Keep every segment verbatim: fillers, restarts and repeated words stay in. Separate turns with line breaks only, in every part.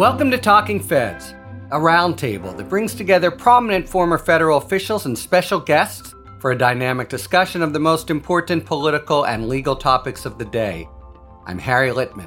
Welcome to Talking Feds, a roundtable that brings together prominent former federal officials and special guests for a dynamic discussion of the most important political and legal topics of the day. I'm Harry Litman.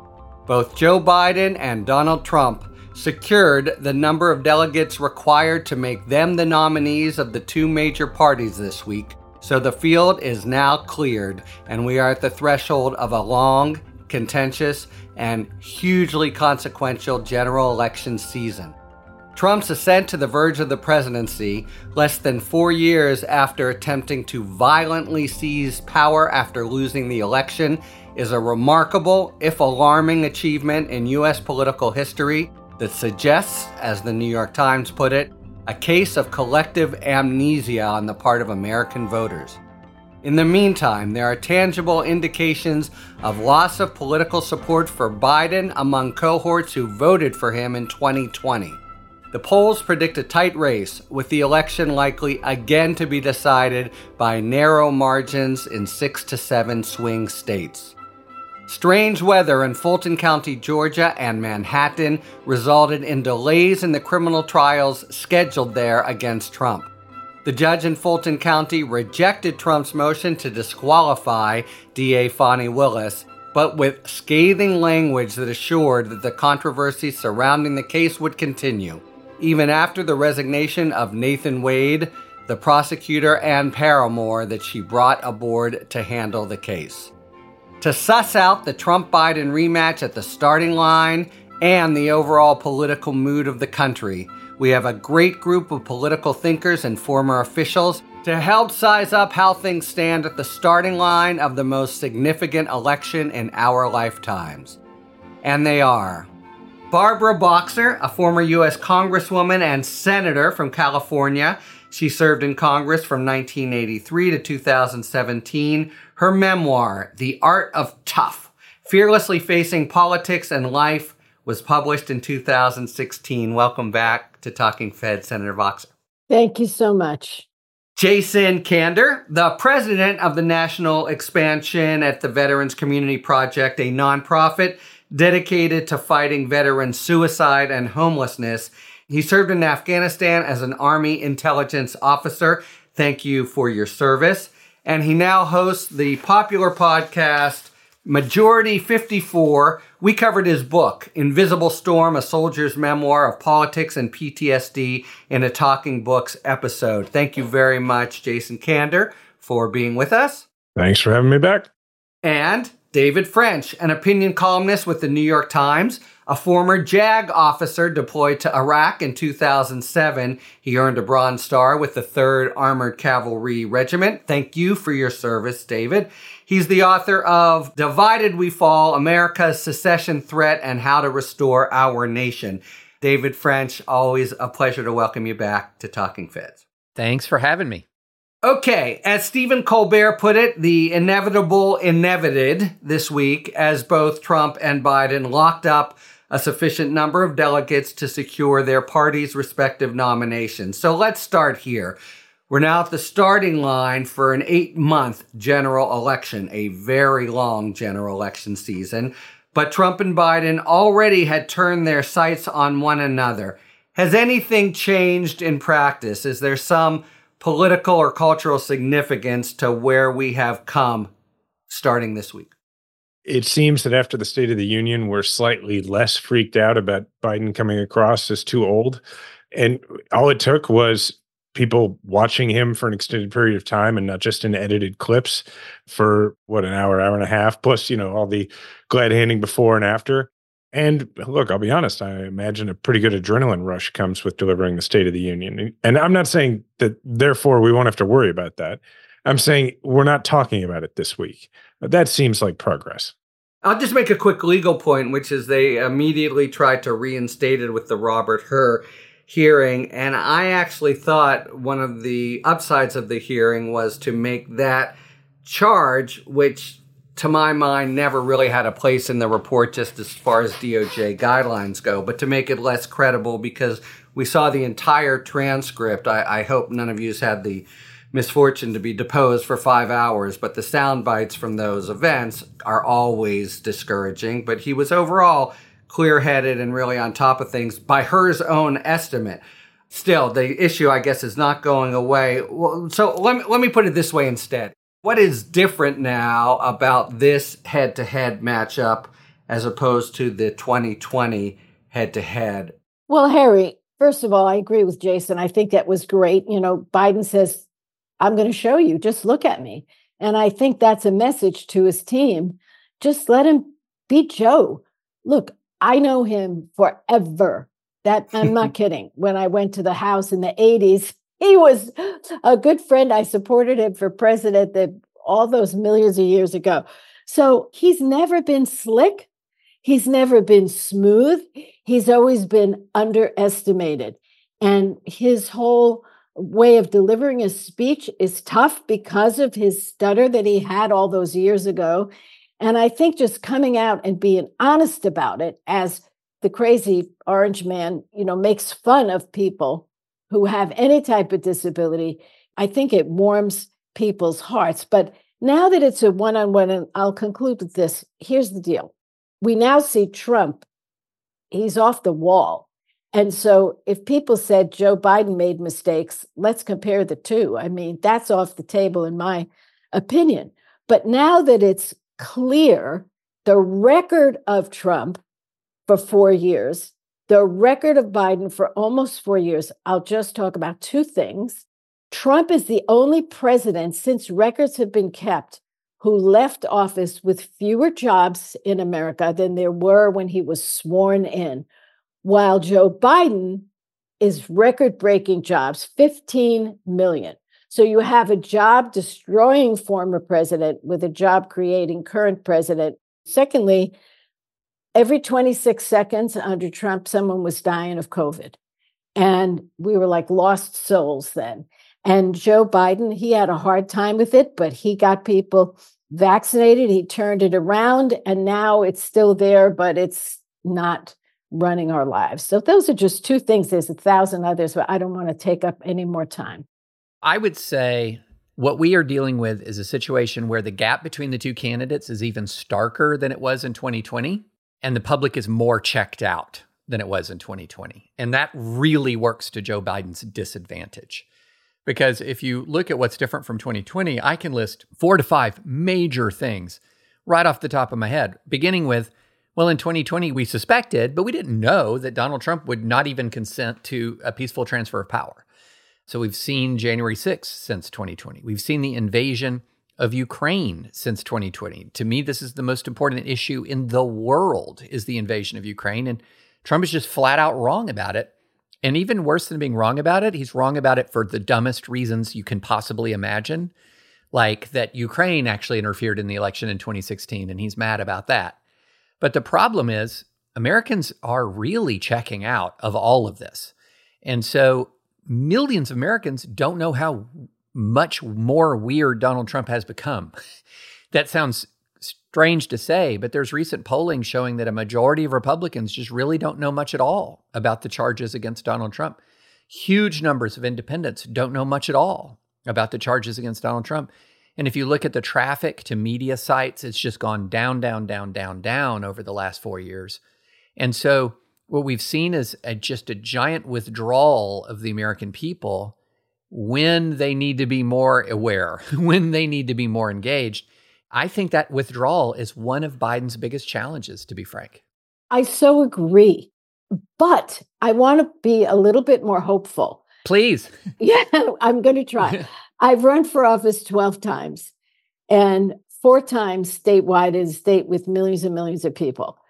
Both Joe Biden and Donald Trump secured the number of delegates required to make them the nominees of the two major parties this week, so the field is now cleared, and we are at the threshold of a long, contentious, and hugely consequential general election season. Trump's ascent to the verge of the presidency, less than four years after attempting to violently seize power after losing the election, is a remarkable, if alarming, achievement in U S political history that suggests, as the New York Times put it, a case of collective amnesia on the part of American voters. In the meantime, there are tangible indications of loss of political support for Biden among cohorts who voted for him in twenty twenty. The polls predict a tight race, with the election likely again to be decided by narrow margins in six to seven swing states. Strange weather in Fulton County, Georgia, and Manhattan resulted in delays in the criminal trials scheduled there against Trump. The judge in Fulton County rejected Trump's motion to disqualify D A Fani Willis, but with scathing language that assured that the controversy surrounding the case would continue, even after the resignation of Nathan Wade, the prosecutor and paramour that she brought aboard to handle the case. To suss out the Trump-Biden rematch at the starting line and the overall political mood of the country, we have a great group of political thinkers and former officials to help size up how things stand at the starting line of the most significant election in our lifetimes. And they are Barbara Boxer, a former U S Congresswoman and Senator from California. She served in Congress from nineteen eighty-three to two thousand seventeen. Her memoir, The Art of Tough, Fearlessly Facing Politics and Life, was published in two thousand sixteen. Welcome back to Talking Fed, Senator Boxer.
Thank you so much.
Jason Kander, the president of the National Expansion at the Veterans Community Project, a nonprofit dedicated to fighting veteran suicide and homelessness. He served in Afghanistan as an Army intelligence officer. Thank you for your service. And he now hosts the popular podcast Majority fifty-four. We covered his book, Invisible Storm, A Soldier's Memoir of Politics and P T S D, in a Talking Books episode. Thank you very much, Jason Kander, for being with us.
Thanks for having me back.
And David French, an opinion columnist with the New York Times, a former JAG officer deployed to Iraq in two thousand seven. He earned a Bronze Star with the third Armored Cavalry Regiment. Thank you for your service, David. He's the author of Divided We Fall, America's Secession Threat and How to Restore Our Nation. David French, always a pleasure to welcome you back to Talking Feds.
Thanks for having me.
Okay, as Stephen Colbert put it, the inevitable inevited this week as both Trump and Biden locked up a sufficient number of delegates to secure their parties' respective nominations. So let's start here. We're now at the starting line for an eight-month general election, a very long general election season. But Trump and Biden already had turned their sights on one another. Has anything changed in practice? Is there some political or cultural significance to where we have come starting this week?
It seems that after the State of the Union, we're slightly less freaked out about Biden coming across as too old. And all it took was people watching him for an extended period of time and not just in edited clips for, what, an hour, hour and a half, plus, you know, all the glad handing before and after. And look, I'll be honest, I imagine a pretty good adrenaline rush comes with delivering the State of the Union. And I'm not saying that, therefore, we won't have to worry about that. I'm saying we're not talking about it this week. That seems like progress.
I'll just make a quick legal point, which is they immediately tried to reinstate it with the Robert Hur hearing. And I actually thought one of the upsides of the hearing was to make that charge, which to my mind never really had a place in the report just as far as D O J guidelines go, but to make it less credible because we saw the entire transcript. I, I hope none of you has had the misfortune to be deposed for five hours, but the sound bites from those events are always discouraging. But he was overall clear-headed and really on top of things by her own estimate. Still, the issue, I guess, is not going away. Well, so let me, let me put it this way instead. What is different now about this head-to-head matchup as opposed to the twenty twenty head-to-head?
Well, Harry, first of all, I agree with Jason. I think that was great. You know, Biden says, I'm going to show you, just look at me. And I think that's a message to his team. Just let him beat Joe. Look, I know him forever. That I'm not kidding. When I went to the House in the eighties, he was a good friend. I supported him for president that all those millions of years ago. So he's never been slick. He's never been smooth. He's always been underestimated. And his whole way of delivering his speech is tough because of his stutter that he had all those years ago. And I think just coming out and being honest about it, as the crazy orange man, you know, makes fun of people who have any type of disability, I think it warms people's hearts. But now that it's a one-on-one, and I'll conclude with this, here's the deal. We now see Trump, he's off the wall. And so if people said Joe Biden made mistakes, let's compare the two. I mean, that's off the table in my opinion. But now that it's clear, the record of Trump for four years, the record of Biden for almost four years, I'll just talk about two things. Trump is the only president since records have been kept who left office with fewer jobs in America than there were when he was sworn in, while Joe Biden is record-breaking jobs, fifteen million. So you have a job-destroying former president with a job-creating current president. Secondly, every twenty-six seconds under Trump, someone was dying of COVID. And we were like lost souls then. And Joe Biden, he had a hard time with it, but he got people vaccinated. He turned it around, and now it's still there, but it's not running our lives. So those are just two things. There's a thousand others, but I don't want to take up any more time.
I would say what we are dealing with is a situation where the gap between the two candidates is even starker than it was in twenty twenty, and the public is more checked out than it was in twenty twenty. And that really works to Joe Biden's disadvantage. Because if you look at what's different from twenty twenty, I can list four to five major things right off the top of my head, beginning with, well, in twenty twenty, we suspected, but we didn't know that Donald Trump would not even consent to a peaceful transfer of power. So we've seen January sixth since twenty twenty. We've seen the invasion of Ukraine since twenty twenty. To me, this is the most important issue in the world, is the invasion of Ukraine. And Trump is just flat out wrong about it. And even worse than being wrong about it, he's wrong about it for the dumbest reasons you can possibly imagine, like that Ukraine actually interfered in the election in twenty sixteen, and he's mad about that. But the problem is Americans are really checking out of all of this. And so millions of Americans don't know how much more weird Donald Trump has become. That sounds strange to say, but there's recent polling showing that a majority of Republicans just really don't know much at all about the charges against Donald Trump. Huge numbers of independents don't know much at all about the charges against Donald Trump. And if you look at the traffic to media sites, it's just gone down, down, down, down, down over the last four years. And so what we've seen is a, just a giant withdrawal of the American people when they need to be more aware, when they need to be more engaged. I think that withdrawal is one of Biden's biggest challenges, to be frank.
I so agree. But I want to be a little bit more hopeful.
Please.
Yeah, I'm going to try. I've run for office twelve times, and four times statewide in a state with millions and millions of people.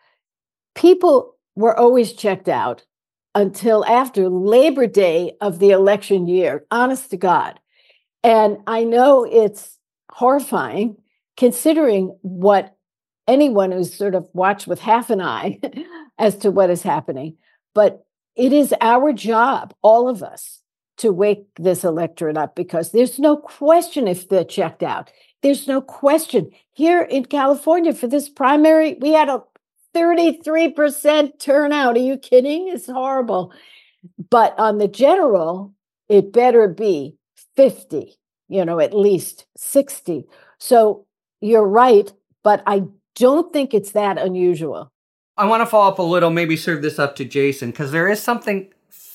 People were always checked out until after Labor Day of the election year, honest to God. And I know it's horrifying considering what anyone who's sort of watched with half an eye as to what is happening. But it is our job, all of us, to wake this electorate up, because there's no question if they're checked out. There's no question. Here in California for this primary, we had a thirty-three percent turnout. Are you kidding? It's horrible. But on the general, it better be fifty, you know, at least sixty. So you're right, but I don't think it's that unusual.
I want to follow up a little, maybe serve this up to Jason, because there is something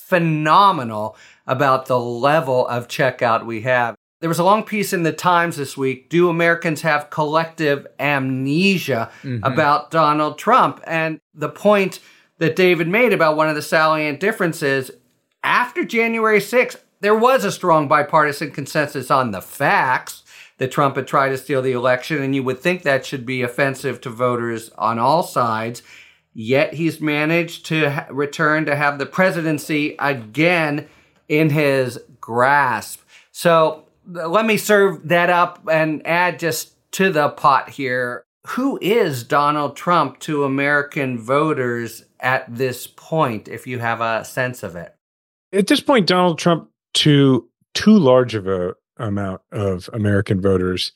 phenomenal about the level of checkout we have. There was a long piece in the Times this week. Do Americans have collective amnesia mm-hmm. about Donald Trump? And the point that David made about one of the salient differences, after January sixth, there was a strong bipartisan consensus on the facts that Trump had tried to steal the election, and you would think that should be offensive to voters on all sides. Yet he's managed to ha- return to have the presidency again in his grasp. So let me serve that up and add just to the pot here. Who is Donald Trump to American voters at this point, if you have a sense of it?
At this point, Donald Trump, to too large of a amount of American voters,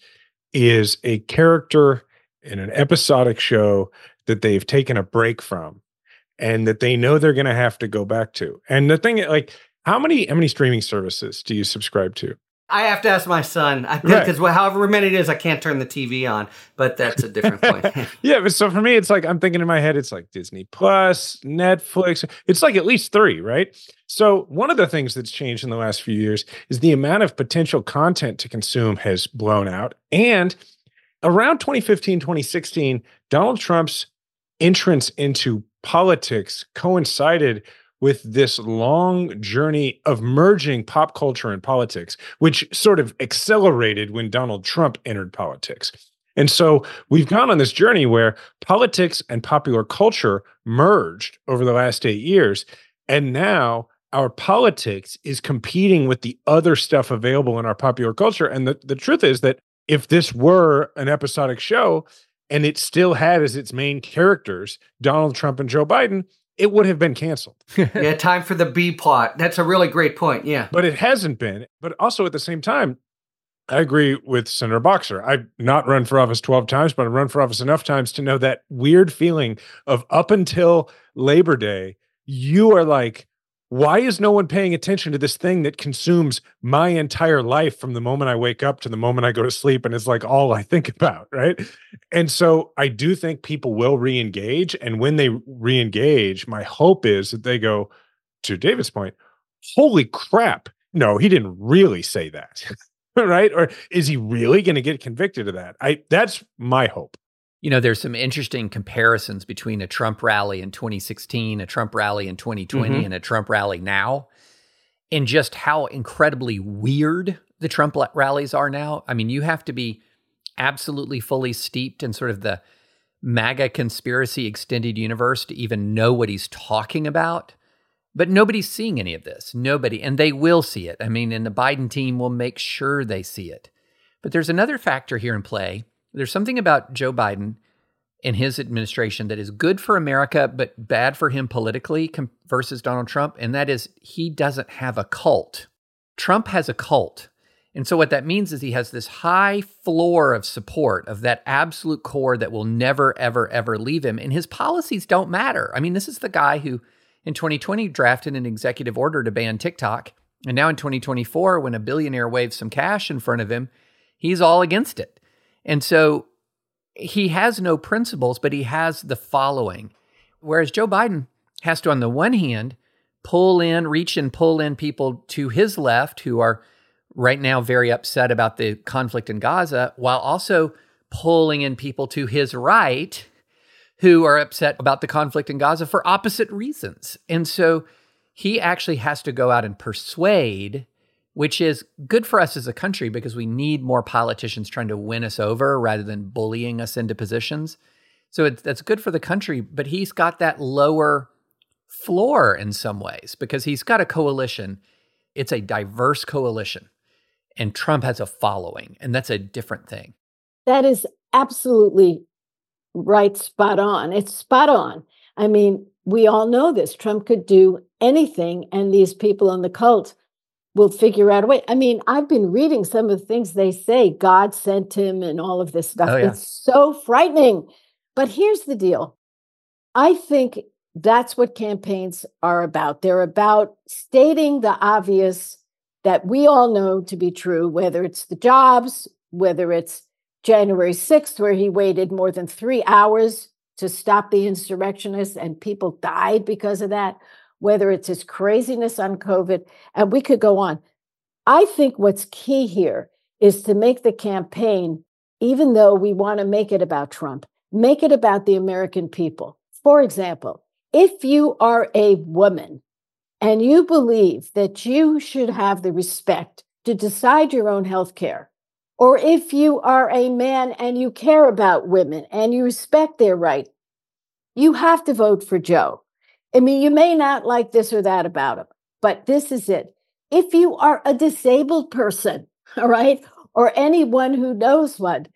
is a character in an episodic show that they've taken a break from and that they know they're going to have to go back to. And the thing, like, how many how many streaming services do you subscribe to?
I have to ask my son. I think because right. however many it is, I can't turn the T V on, but that's a different point.
Yeah, but so for me, it's like, I'm thinking in my head, it's like Disney Plus, Netflix. It's like at least three, right? So one of the things that's changed in the last few years is the amount of potential content to consume has blown out. And around twenty fifteen, twenty sixteen, Donald Trump's entrance into politics coincided with this long journey of merging pop culture and politics, which sort of accelerated when Donald Trump entered politics. And so we've gone on this journey where politics and popular culture merged over the last eight years. And now our politics is competing with the other stuff available in our popular culture. And the, the truth is that if this were an episodic show, and it still had as its main characters Donald Trump and Joe Biden, it would have been canceled.
Yeah, time for the B plot. That's a really great point, yeah.
But it hasn't been. But also at the same time, I agree with Senator Boxer. I've not run for office twelve times, but I've run for office enough times to know that weird feeling of up until Labor Day, you are like, why is no one paying attention to this thing that consumes my entire life from the moment I wake up to the moment I go to sleep? And it's like all I think about, right? And so I do think people will re-engage. And when they re-engage, my hope is that they go, to David's point, holy crap, no, he didn't really say that, right? Or is he really going to get convicted of that? I That's my hope.
You know, there's some interesting comparisons between a Trump rally in twenty sixteen, a Trump rally in twenty twenty, mm-hmm. and a Trump rally now, and just how incredibly weird the Trump rallies are now. I mean, you have to be absolutely fully steeped in sort of the MAGA conspiracy extended universe to even know what he's talking about. But nobody's seeing any of this. Nobody. And they will see it. I mean, and the Biden team will make sure they see it. But there's another factor here in play. There's something about Joe Biden and his administration that is good for America, but bad for him politically com- versus Donald Trump. And that is, he doesn't have a cult. Trump has a cult. And so what that means is he has this high floor of support of that absolute core that will never, ever, ever leave him. And his policies don't matter. I mean, this is the guy who in twenty twenty drafted an executive order to ban TikTok. And now in twenty twenty-four, when a billionaire waves some cash in front of him, he's all against it. And so he has no principles, but he has the following. Whereas Joe Biden has to, on the one hand, pull in, reach and pull in people to his left who are right now very upset about the conflict in Gaza, while also pulling in people to his right who are upset about the conflict in Gaza for opposite reasons. And so he actually has to go out and persuade, which is good for us as a country because we need more politicians trying to win us over rather than bullying us into positions. So it's, that's good for the country, but he's got that lower floor in some ways because he's got a coalition. It's a diverse coalition, and Trump has a following, and that's a different thing.
That is absolutely right, spot on. It's spot on. I mean, we all know this. Trump could do anything, and these people in the cult will figure out a way. I mean, I've been reading some of the things they say, God sent him and all of this stuff.
Oh, yeah.
It's so frightening. But here's the deal. I think that's what campaigns are about. They're about stating the obvious that we all know to be true, whether it's the jobs, whether it's January sixth, where he waited more than three hours to stop the insurrectionists, and people died because of that, whether it's his craziness on COVID, and we could go on. I think what's key here is to make the campaign, even though we want to make it about Trump, make it about the American people. For example, if you are a woman and you believe that you should have the respect to decide your own health care, or if you are a man and you care about women and you respect their right, you have to vote for Joe. I mean, you may not like this or that about him, but this is it. If you are a disabled person, all right, or anyone who knows one,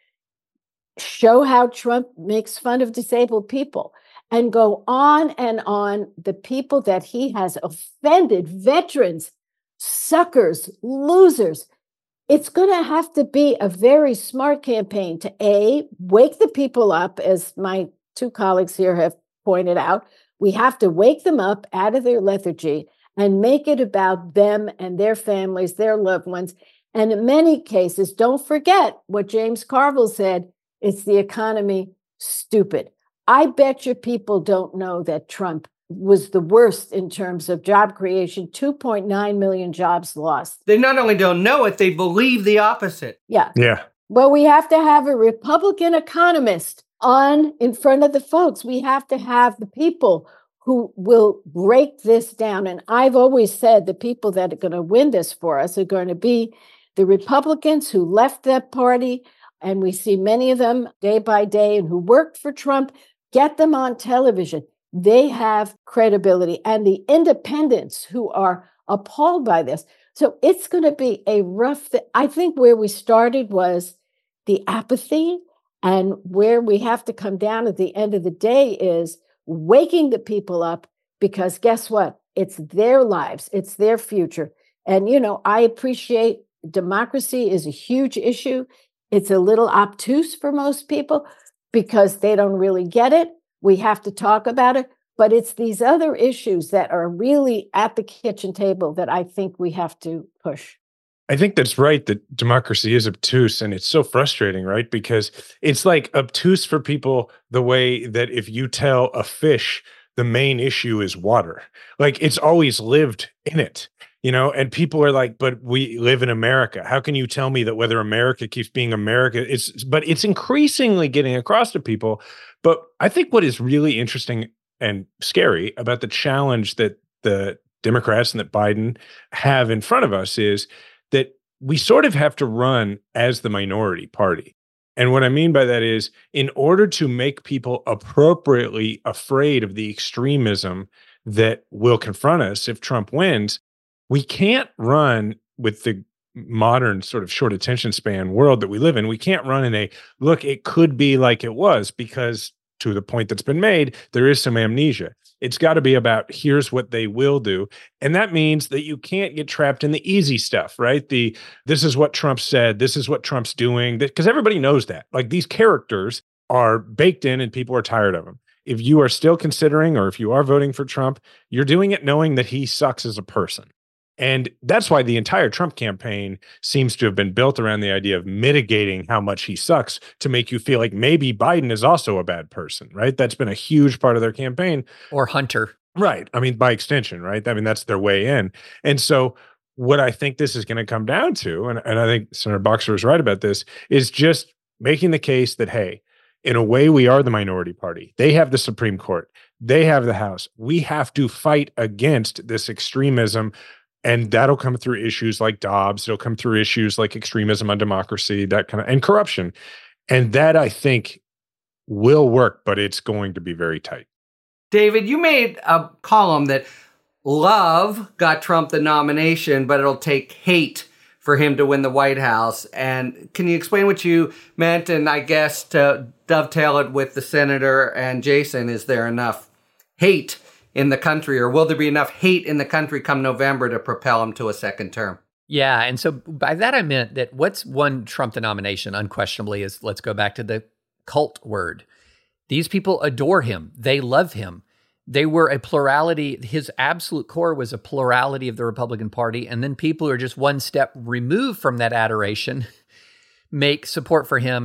show how Trump makes fun of disabled people and go on and on. The people that he has offended, veterans, suckers, losers. It's going to have to be a very smart campaign to A, wake the people up, as my two colleagues here have pointed out. We have to wake them up out of their lethargy and make it about them and their families, their loved ones. And in many cases, don't forget what James Carville said, it's the economy, stupid. I bet you people don't know that Trump was the worst in terms of job creation, two point nine million jobs lost.
They not only don't know it, they believe the opposite.
Yeah.
Yeah.
Well, we have to have a Republican economist on in front of the folks. We have to have the people who will break this down. And I've always said the people that are going to win this for us are going to be the Republicans who left that party, and we see many of them day by day, and who worked for Trump. Get them on television. They have credibility. And the independents who are appalled by this. So it's going to be a rough th- I think where we started was the apathy, and where we have to come down at the end of the day is waking the people up, because guess what? It's their lives. It's their future. And, you know, I appreciate democracy is a huge issue. It's a little obtuse for most people because they don't really get it. We have to talk about it. But it's these other issues that are really at the kitchen table that I think we have to push.
I think that's right, that democracy is obtuse, and it's so frustrating, right? Because it's like obtuse for people the way that if you tell a fish the main issue is water, like it's always lived in it, you know, and people are like, but we live in America. How can you tell me that whether America keeps being America? It's, but it's increasingly getting across to people. But I think what is really interesting and scary about the challenge that the Democrats and that Biden have in front of us is that we sort of have to run as the minority party. And what I mean by that is, in order to make people appropriately afraid of the extremism that will confront us if Trump wins, we can't run with the modern sort of short attention span world that we live in. We can't run in a, look, it could be like it was, because to the point that's been made, there is some amnesia. It's got to be about, here's what they will do. And that means that you can't get trapped in the easy stuff, right? The, this is what Trump said, this is what Trump's doing, because everybody knows that. Like, these characters are baked in and people are tired of them. If you are still considering, or if you are voting for Trump, you're doing it knowing that he sucks as a person. And that's why the entire Trump campaign seems to have been built around the idea of mitigating how much he sucks to make you feel like maybe Biden is also a bad person, right? That's been a huge part of their campaign.
Or Hunter.
Right. I mean, by extension, right? I mean, that's their way in. And so what I think this is going to come down to, and, and I think Senator Boxer is right about this, is just making the case that, hey, in a way, we are the minority party. They have the Supreme Court. They have the House. We have to fight against this extremism. And that'll come through issues like Dobbs. It'll come through issues like extremism on democracy, that kind of, and corruption. And that, I think, will work, but it's going to be very tight.
David, you made a column that love got Trump the nomination, but it'll take hate for him to win the White House. And can you explain what you meant? And I guess to dovetail it with the senator and Jason, is there enough hate in the country, or will there be enough hate in the country come November to propel him to a second term?
Yeah. And so by that, I meant that what's won Trump the nomination unquestionably is, let's go back to the cult word. These people adore him. They love him. They were a plurality. His absolute core was a plurality of the Republican Party. And then people who are just one step removed from that adoration make support for him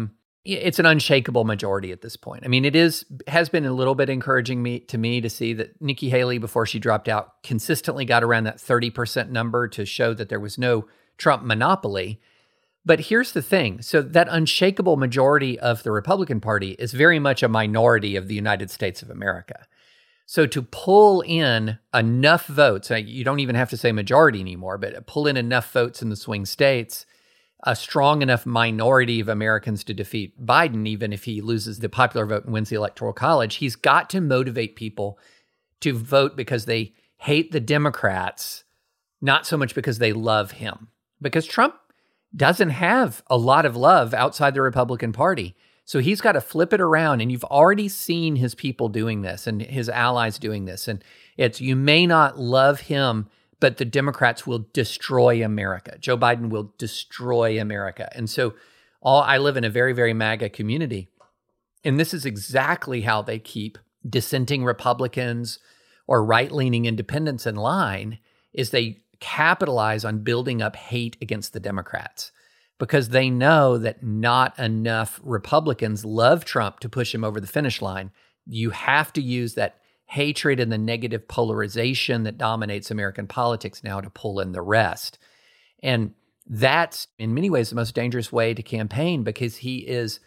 it's an unshakable majority at this point. I mean, it is has been a little bit encouraging me to me to see that Nikki Haley, before she dropped out, consistently got around that thirty percent number to show that there was no Trump monopoly. But here's the thing. So that unshakable majority of the Republican Party is very much a minority of the United States of America. So to pull in enough votes, you don't even have to say majority anymore, but pull in enough votes in the swing states, a strong enough minority of Americans to defeat Biden, even if he loses the popular vote and wins the Electoral College, he's got to motivate people to vote because they hate the Democrats, not so much because they love him. Because Trump doesn't have a lot of love outside the Republican Party. So he's got to flip it around. And you've already seen his people doing this and his allies doing this. And it's, you may not love him, but the Democrats will destroy America. Joe Biden will destroy America. And so all I live in a very, very MAGA community. And this is exactly how they keep dissenting Republicans or right-leaning independents in line, is they capitalize on building up hate against the Democrats because they know that not enough Republicans love Trump to push him over the finish line. You have to use that hatred and the negative polarization that dominates American politics now to pull in the rest. And that's, in many ways, the most dangerous way to campaign because he is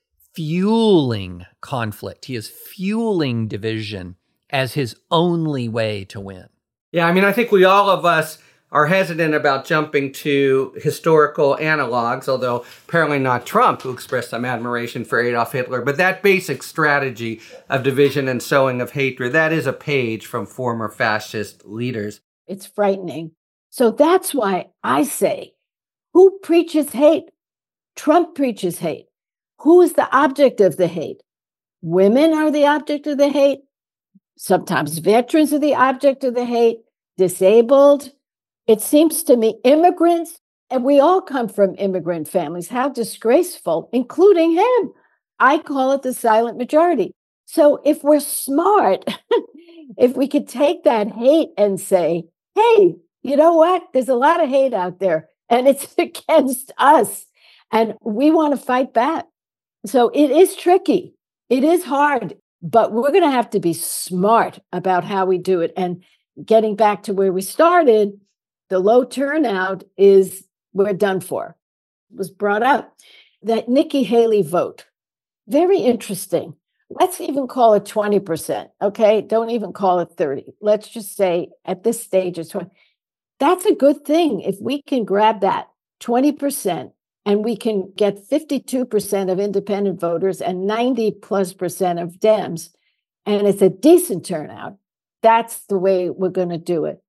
fueling conflict. He is fueling division as his only way to win.
Yeah, I mean, I think we all of us are hesitant about jumping to historical analogs, although apparently not Trump, who expressed some admiration for Adolf Hitler. But that basic strategy of division and sowing of hatred, that is a page from former fascist leaders.
It's frightening. So that's why I say, who preaches hate? Trump preaches hate. Who is the object of the hate? Women are the object of the hate. Sometimes veterans are the object of the hate, disabled. It seems to me immigrants, and we all come from immigrant families. How disgraceful, including him. I call it the silent majority. So if we're smart, if we could take that hate and say, hey, you know what? There's a lot of hate out there, and it's against us, and we want to fight back. So it is tricky. It is hard. But we're going to have to be smart about how we do it. And getting back to where we started, the low turnout is we're done for. It was brought up that Nikki Haley vote. Very interesting. Let's even call it twenty percent. Okay. Don't even call it thirty. Let's just say at this stage it's twenty. That's a good thing. If we can grab that twenty percent and we can get fifty-two percent of independent voters and ninety plus percent of Dems, and it's a decent turnout, that's the way we're going to do it.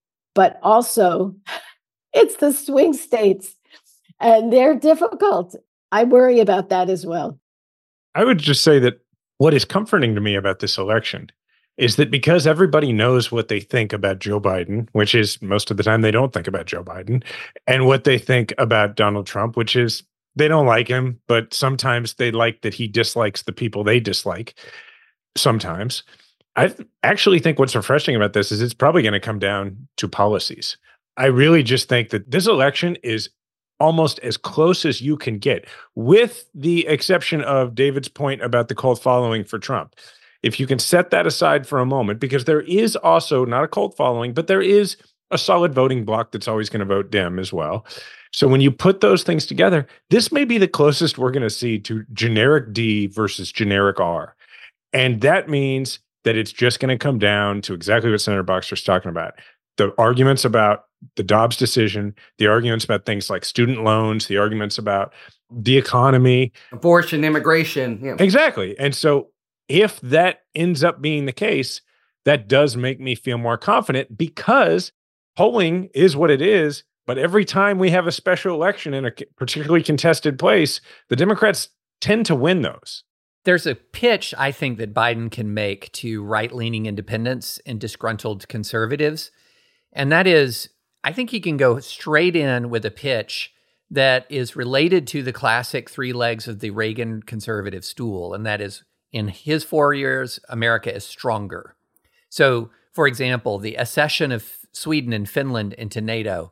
But also, it's the swing states, and they're difficult. I worry about that as well.
I would just say that what is comforting to me about this election is that because everybody knows what they think about Joe Biden, which is most of the time they don't think about Joe Biden, and what they think about Donald Trump, which is they don't like him, but sometimes they like that he dislikes the people they dislike. Sometimes. I actually think what's refreshing about this is it's probably going to come down to policies. I really just think that this election is almost as close as you can get, with the exception of David's point about the cult following for Trump. If you can set that aside for a moment, because there is also not a cult following, but there is a solid voting bloc that's always going to vote Dem as well. So when you put those things together, this may be the closest we're going to see to generic D versus generic R. And that means that it's just going to come down to exactly what Senator Boxer's talking about. The arguments about the Dobbs decision, the arguments about things like student loans, the arguments about the economy.
Abortion, immigration. Yeah.
Exactly. And so if that ends up being the case, that does make me feel more confident, because polling is what it is. But every time we have a special election in a particularly contested place, the Democrats tend to win those.
There's a pitch, I think, that Biden can make to right-leaning independents and disgruntled conservatives. And that is, I think he can go straight in with a pitch that is related to the classic three legs of the Reagan conservative stool. And that is, in his four years, America is stronger. So, for example, the accession of Sweden and Finland into NATO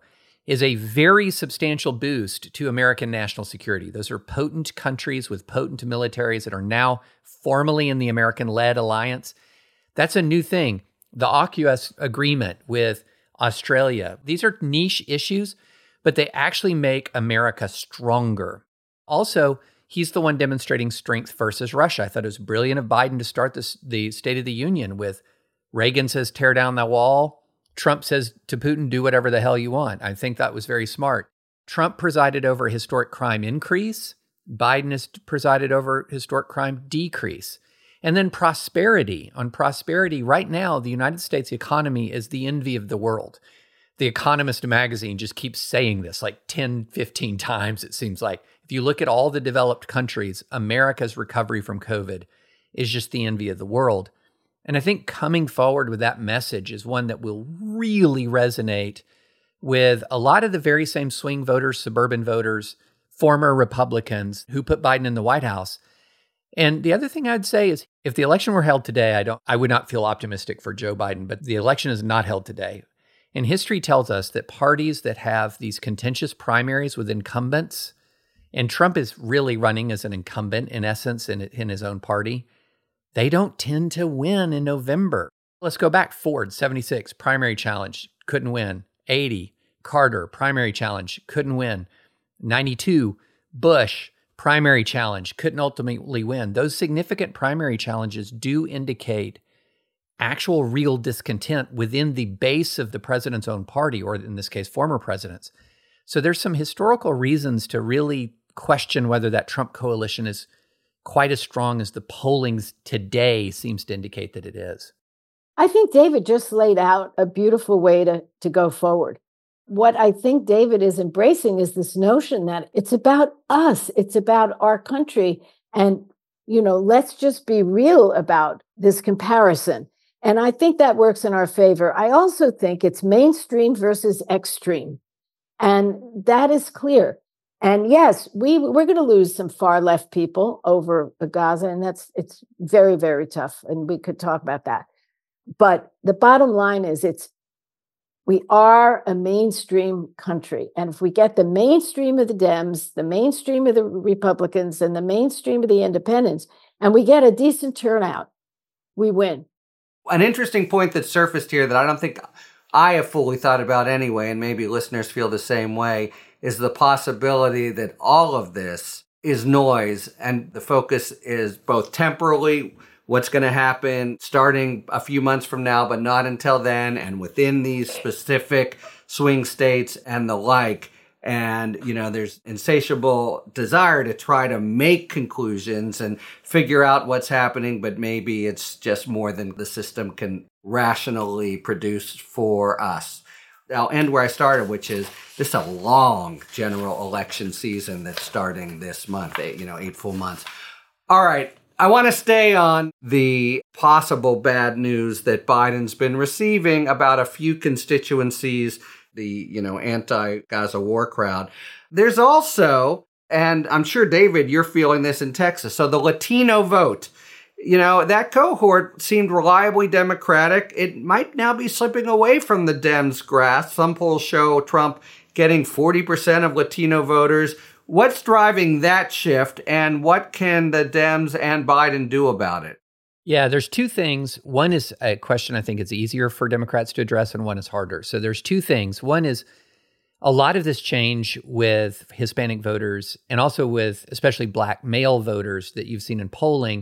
is a very substantial boost to American national security. Those are potent countries with potent militaries that are now formally in the American-led alliance. That's a new thing. The AUKUS agreement with Australia, these are niche issues, but they actually make America stronger. Also, he's the one demonstrating strength versus Russia. I thought it was brilliant of Biden to start this, the State of the Union with Reagan says, tear down the wall. Trump says to Putin, do whatever the hell you want. I think that was very smart. Trump presided over historic crime increase. Biden has presided over historic crime decrease. And then prosperity. On prosperity, right now, the United States economy is the envy of the world. The Economist magazine just keeps saying this like ten, fifteen times, it seems like. If you look at all the developed countries, America's recovery from COVID is just the envy of the world. And I think coming forward with that message is one that will really resonate with a lot of the very same swing voters, suburban voters, former Republicans who put Biden in the White House. And the other thing I'd say is if the election were held today, I don't I would not feel optimistic for Joe Biden, but the election is not held today. And history tells us that parties that have these contentious primaries with incumbents, and Trump is really running as an incumbent in essence in, in his own party, they don't tend to win in November. Let's go back. Ford, seventy-six, primary challenge, couldn't win. eighty, Carter, primary challenge, couldn't win. ninety-two, Bush, primary challenge, couldn't ultimately win. Those significant primary challenges do indicate actual real discontent within the base of the president's own party, or in this case, former presidents. So there's some historical reasons to really question whether that Trump coalition is quite as strong as the polling today seems to indicate that it is.
I think David just laid out a beautiful way to, to go forward. What I think David is embracing is this notion that it's about us, it's about our country. And, you know, let's just be real about this comparison. And I think that works in our favor. I also think it's mainstream versus extreme. And that is clear. And yes, we, we're going to lose some far left people over Gaza, and that's it's very, very tough. And we could talk about that. But the bottom line is it's we are a mainstream country. And if we get the mainstream of the Dems, the mainstream of the Republicans, and the mainstream of the independents, and we get a decent turnout, we win.
An interesting point that surfaced here that I don't think I have fully thought about anyway, and maybe listeners feel the same way, is the possibility that all of this is noise and the focus is both temporally, what's going to happen starting a few months from now, but not until then, and within these specific swing states and the like. And, you know, there's insatiable desire to try to make conclusions and figure out what's happening, but maybe it's just more than the system can rationally produce for us. I'll end where I started, which is this is a long general election season that's starting this month, eight, you know, eight full months. All right. I want to stay on the possible bad news that Biden's been receiving about a few constituencies, the, you know, anti-Gaza war crowd. There's also, and I'm sure, David, you're feeling this in Texas, so the Latino vote. You know, that cohort seemed reliably Democratic. It might now be slipping away from the Dems' grasp. Some polls show Trump getting forty percent of Latino voters. What's driving that shift, and what can the Dems and Biden do about it?
Yeah, there's two things. One is a question I think it's easier for Democrats to address, and one is harder. So there's two things. One is a lot of this change with Hispanic voters and also with especially Black male voters that you've seen in polling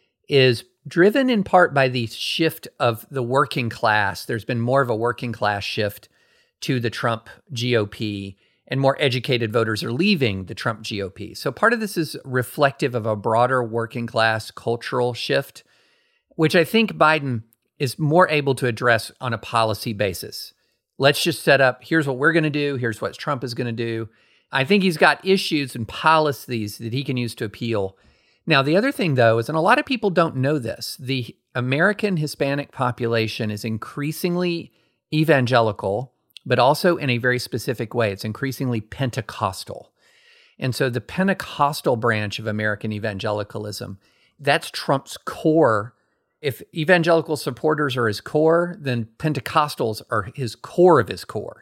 is driven in part by the shift of the working class. There's been more of a working class shift to the Trump G O P, and more educated voters are leaving the Trump G O P. So part of this is reflective of a broader working class cultural shift, which I think Biden is more able to address on a policy basis. Let's just set up, here's what we're going to do, here's what Trump is going to do. I think he's got issues and policies that he can use to appeal. Now, the other thing, though, is, and a lot of people don't know this, the American Hispanic population is increasingly evangelical, but also in a very specific way. It's increasingly Pentecostal. And so the Pentecostal branch of American evangelicalism, that's Trump's core. If evangelical supporters are his core, then Pentecostals are his core of his core.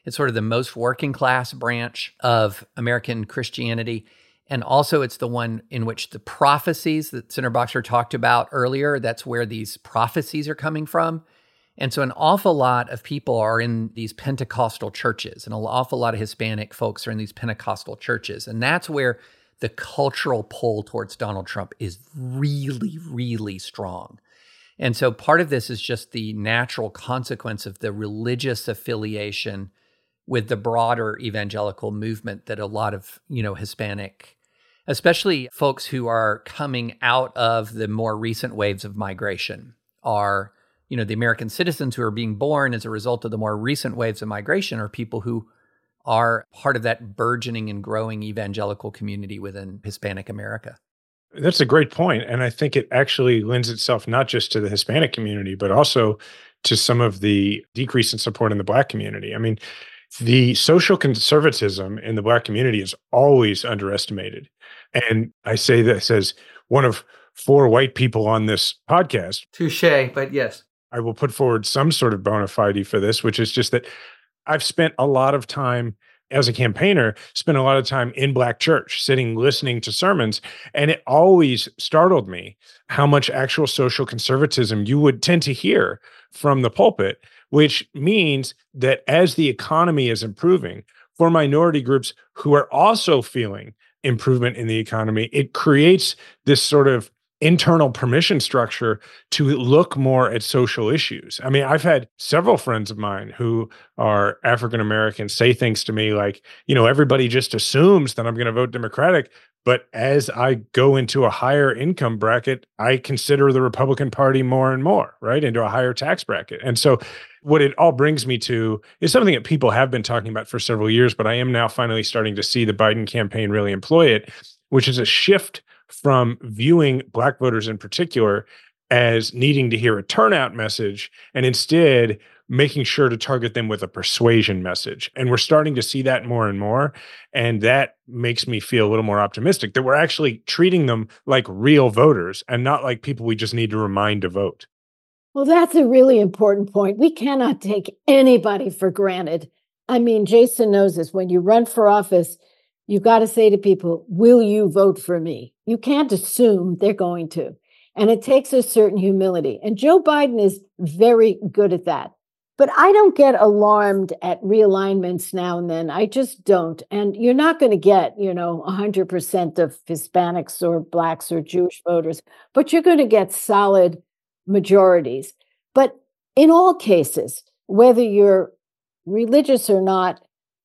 It's sort of the most working class branch of American Christianity. And also it's the one in which the prophecies that Senator Boxer talked about earlier, that's where these prophecies are coming from. And so an awful lot of people are in these Pentecostal churches, and an awful lot of Hispanic folks are in these Pentecostal churches. And that's where the cultural pull towards Donald Trump is really, really strong. And so part of this is just the natural consequence of the religious affiliation with the broader evangelical movement that a lot of, you know, Hispanic, especially folks who are coming out of the more recent waves of migration, are, you know, the American citizens who are being born as a result of the more recent waves of migration are people who are part of that burgeoning and growing evangelical community within Hispanic America.
That's a great point. And I think it actually lends itself not just to the Hispanic community, but also to some of the decrease in support in the Black community. I mean, the social conservatism in the Black community is always underestimated. And I say this as one of four white people on this podcast.
Touche, but yes.
I will put forward some sort of bona fide for this, which is just that I've spent a lot of time as a campaigner, spent a lot of time in Black church, sitting, listening to sermons. And it always startled me how much actual social conservatism you would tend to hear from the pulpit, which means that as the economy is improving, for minority groups who are also feeling improvement in the economy, it creates this sort of internal permission structure to look more at social issues. I mean, I've had several friends of mine who are African American say things to me like, you know, everybody just assumes that I'm going to vote Democratic. But as I go into a higher income bracket, I consider the Republican Party more and more, right, into a higher tax bracket. And so what it all brings me to is something that people have been talking about for several years, but I am now finally starting to see the Biden campaign really employ it, which is a shift from viewing Black voters in particular as needing to hear a turnout message and instead making sure to target them with a persuasion message. And we're starting to see that more and more. And that makes me feel a little more optimistic that we're actually treating them like real voters and not like people we just need to remind to vote.
Well, that's a really important point. We cannot take anybody for granted. I mean, Jason knows this. When you run for office, you got to say to people, will you vote for me? You can't assume they're going to. And it takes a certain humility. And Joe Biden is very good at that. But I don't get alarmed at realignments now and then. I just don't. And you're not going to get, you know, one hundred percent of Hispanics or Blacks or Jewish voters, but you're going to get solid majorities. But in all cases, whether you're religious or not,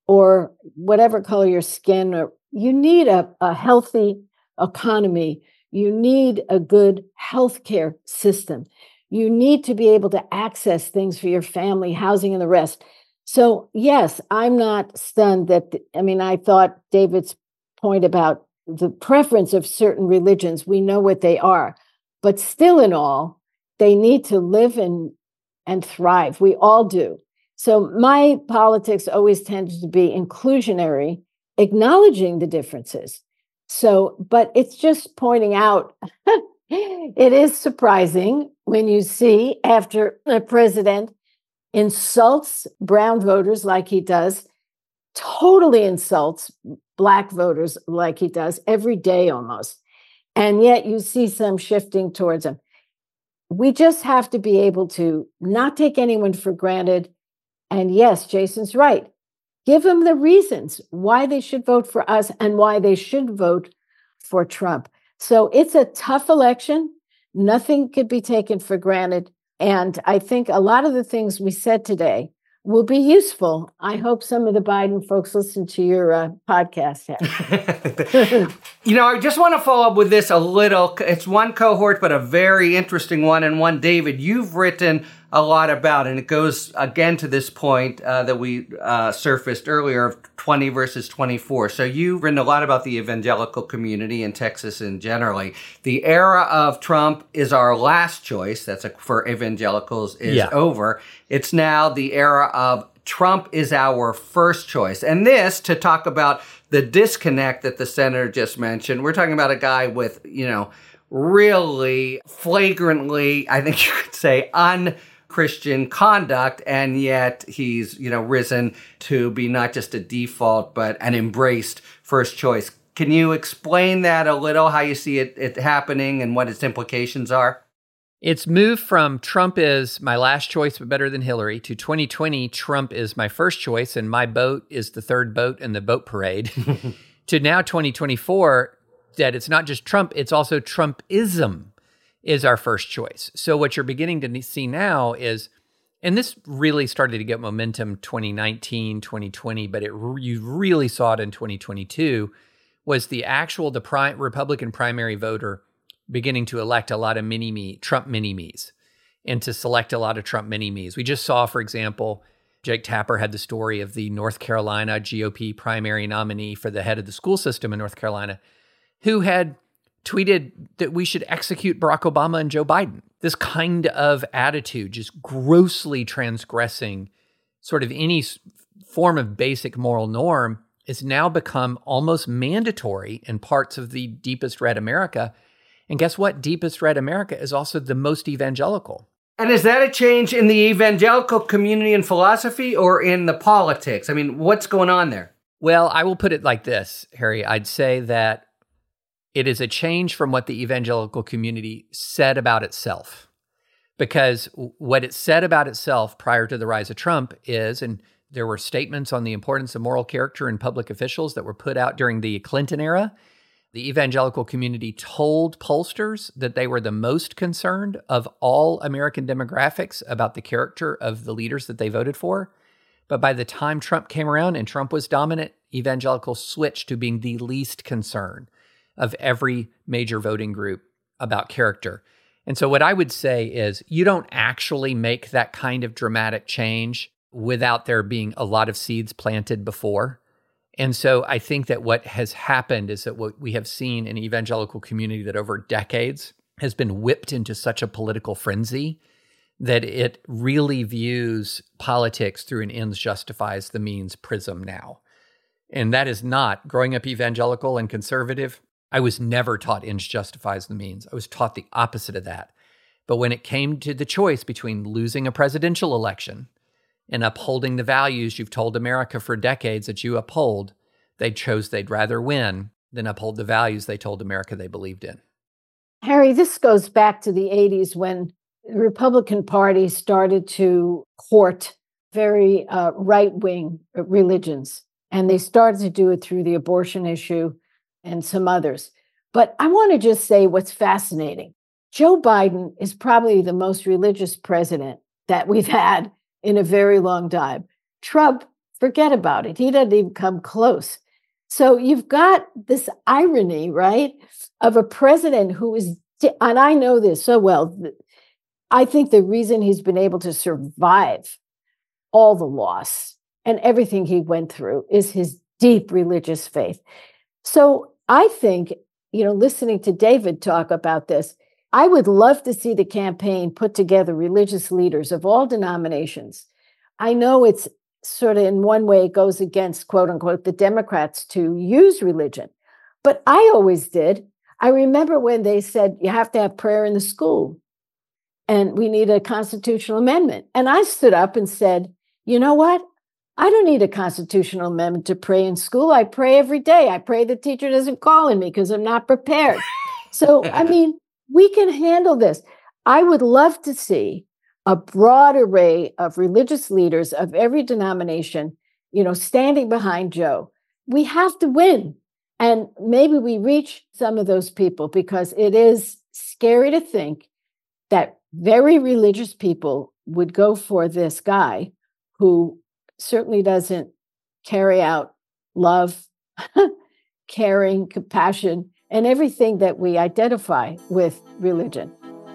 or whatever color your skin, or you need a, a healthy economy. You need a good healthcare system. You need to be able to access things for your family, housing, and the rest. So, yes, I'm not stunned that, I mean, I thought David's point about the preference of certain religions, we know what they are, but still in all, they need to live and, and thrive. We all do. So my politics always tended to be inclusionary, acknowledging the differences. So, but it's just pointing out, it is surprising when you see after a president insults brown voters like he does, totally insults Black voters like he does every day almost. And yet you see some shifting towards him. We just have to be able to not take anyone for granted. And yes, Jason's right. Give them the reasons why they should vote for us and why they should vote for Trump. So it's a tough election. Nothing could be taken for granted. And I think a lot of the things we said today will be useful. I hope some of the Biden folks listen to your uh, podcast.
You know, I just want to follow up with this a little. It's one cohort, but a very interesting one, and one, David, you've written a lot about, and it goes again to this point uh, that we uh, surfaced earlier of twenty versus twenty-four. So you've written a lot about the evangelical community in Texas and generally. The era of Trump is our last choice. That's a, for evangelicals is yeah. over. It's now the era of Trump is our first choice. And this, to talk about the disconnect that the senator just mentioned, we're talking about a guy with, you know, really flagrantly, I think you could say, un Christian conduct, and yet he's, you know, risen to be not just a default, but an embraced first choice. Can you explain that a little, how you see it, it happening and what its implications are?
It's moved from Trump is my last choice but better than Hillary to twenty twenty, Trump is my first choice and my boat is the third boat in the boat parade, to now twenty twenty-four, that it's not just Trump, it's also Trumpism is our first choice. So what you're beginning to see now is, and this really started to get momentum twenty nineteen, twenty twenty, but it you really saw it in twenty twenty-two, was the actual, the pri- Republican primary voter beginning to elect a lot of mini-me, Trump mini-me's, and to select a lot of Trump mini-me's. We just saw, for example, Jake Tapper had the story of the North Carolina G O P primary nominee for the head of the school system in North Carolina, who had tweeted that we should execute Barack Obama and Joe Biden. This kind of attitude, just grossly transgressing sort of any form of basic moral norm, has now become almost mandatory in parts of the deepest red America. And guess what? Deepest red America is also the most evangelical.
And is that a change in the evangelical community and philosophy or in the politics? I mean, what's going on there?
Well, I will put it like this, Harry. I'd say that it is a change from what the evangelical community said about itself. Because what it said about itself prior to the rise of Trump is, and there were statements on the importance of moral character in public officials that were put out during the Clinton era. The evangelical community told pollsters that they were the most concerned of all American demographics about the character of the leaders that they voted for. But by the time Trump came around and Trump was dominant, evangelicals switched to being the least concerned of every major voting group about character. And so what I would say is you don't actually make that kind of dramatic change without there being a lot of seeds planted before. And so I think that what has happened is that what we have seen in evangelical community that over decades has been whipped into such a political frenzy that it really views politics through an ends justifies the means prism now. And that is not, growing up evangelical and conservative, I was never taught ends justifies the means. I was taught the opposite of that. But when it came to the choice between losing a presidential election and upholding the values you've told America for decades that you uphold, they chose they'd rather win than uphold the values they told America they believed in.
Harry, this goes back to the eighties when the Republican Party started to court very uh, right-wing religions, and they started to do it through the abortion issue and some others. But I want to just say what's fascinating. Joe Biden is probably the most religious president that we've had in a very long time. Trump, forget about it. He doesn't even come close. So you've got this irony, right, of a president who is, and I know this so well, I think the reason he's been able to survive all the loss and everything he went through is his deep religious faith. So I think, you know, listening to David talk about this, I would love to see the campaign put together religious leaders of all denominations. I know it's sort of in one way it goes against, quote unquote, the Democrats to use religion. But I always did. I remember when they said you have to have prayer in the school and we need a constitutional amendment. And I stood up and said, you know what? I don't need a constitutional amendment to pray in school. I pray every day. I pray the teacher doesn't call on me because I'm not prepared. So, I mean, we can handle this. I would love to see a broad array of religious leaders of every denomination, you know, standing behind Joe. We have to win. And maybe we reach some of those people because it is scary to think that very religious people would go for this guy who certainly doesn't carry out love, caring, compassion, and everything that we identify with religion.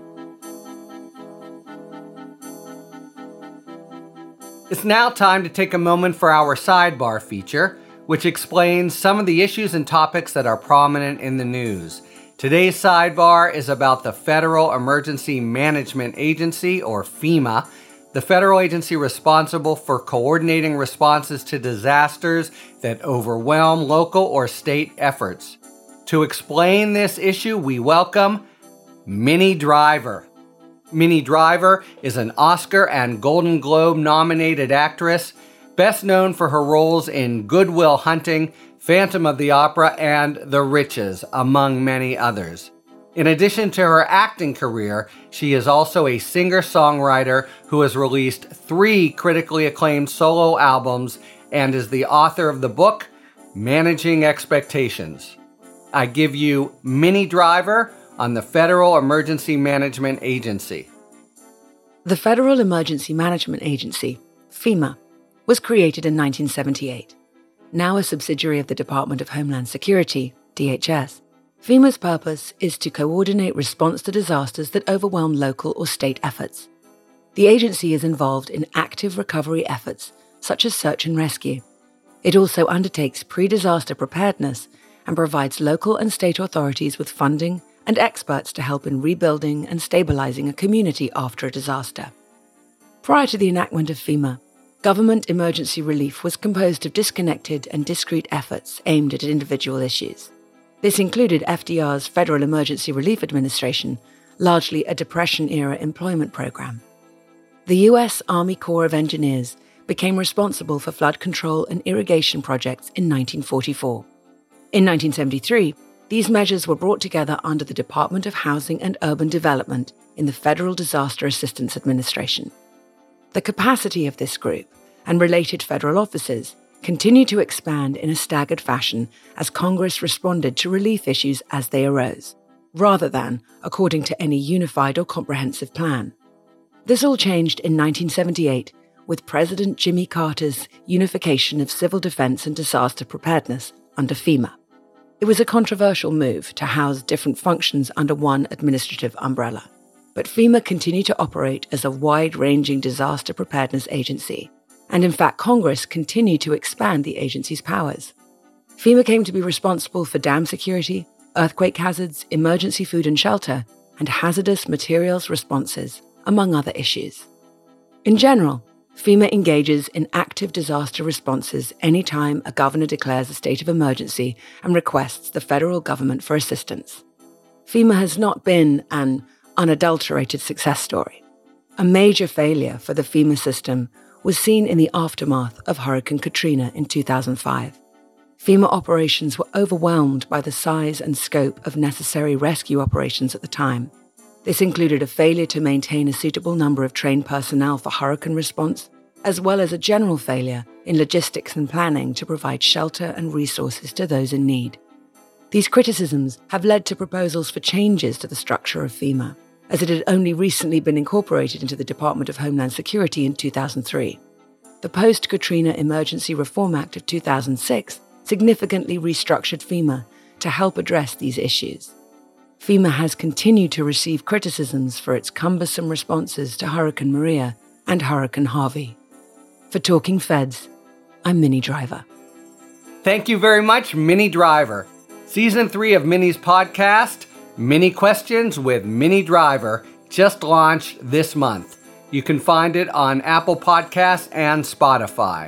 It's now time to take a moment for our sidebar feature, which explains some of the issues and topics that are prominent in the news. Today's sidebar is about the Federal Emergency Management Agency, or FEMA, the federal agency responsible for coordinating responses to disasters that overwhelm local or state efforts. To explain this issue, we welcome Minnie Driver. Minnie Driver is an Oscar and Golden Globe nominated actress, best known for her roles in Good Will Hunting, Phantom of the Opera, and The Riches, among many others. In addition to her acting career, she is also a singer-songwriter who has released three critically acclaimed solo albums and is the author of the book, Managing Expectations. I give you Minnie Driver on the Federal Emergency Management Agency.
The Federal Emergency Management Agency, FEMA, was created in nineteen seventy-eight. Now a subsidiary of the Department of Homeland Security, D H S, FEMA's purpose is to coordinate response to disasters that overwhelm local or state efforts. The agency is involved in active recovery efforts, such as search and rescue. It also undertakes pre-disaster preparedness and provides local and state authorities with funding and experts to help in rebuilding and stabilizing a community after a disaster. Prior to the enactment of FEMA, government emergency relief was composed of disconnected and discrete efforts aimed at individual issues. This included F D R's Federal Emergency Relief Administration, largely a Depression-era employment program. The U S Army Corps of Engineers became responsible for flood control and irrigation projects in nineteen forty-four. In nineteen seventy-three, these measures were brought together under the Department of Housing and Urban Development in the Federal Disaster Assistance Administration. The capacity of this group and related federal offices continued to expand in a staggered fashion as Congress responded to relief issues as they arose, rather than according to any unified or comprehensive plan. This all changed in nineteen seventy-eight with President Jimmy Carter's unification of civil defense and disaster preparedness under FEMA. It was a controversial move to house different functions under one administrative umbrella, but FEMA continued to operate as a wide-ranging disaster preparedness agency, and in fact Congress continued to expand the agency's powers. FEMA came to be responsible for dam security, earthquake hazards, emergency food and shelter, and hazardous materials responses, among other issues. In general, FEMA engages in active disaster responses anytime a governor declares a state of emergency and requests the federal government for assistance. FEMA has not been an unadulterated success story. A major failure for the FEMA system was seen in the aftermath of Hurricane Katrina in two thousand five. FEMA operations were overwhelmed by the size and scope of necessary rescue operations at the time. This included a failure to maintain a suitable number of trained personnel for hurricane response, as well as a general failure in logistics and planning to provide shelter and resources to those in need. These criticisms have led to proposals for changes to the structure of FEMA, as it had only recently been incorporated into the Department of Homeland Security in two thousand three. The Post-Katrina Emergency Reform Act of two thousand six significantly restructured FEMA to help address these issues. FEMA has continued to receive criticisms for its cumbersome responses to Hurricane Maria and Hurricane Harvey. For Talking Feds, I'm Minnie Driver.
Thank you very much, Minnie Driver. Season three of Minnie's podcast, Minnie Questions with Minnie Driver, just launched this month. You can find it on Apple Podcasts and Spotify.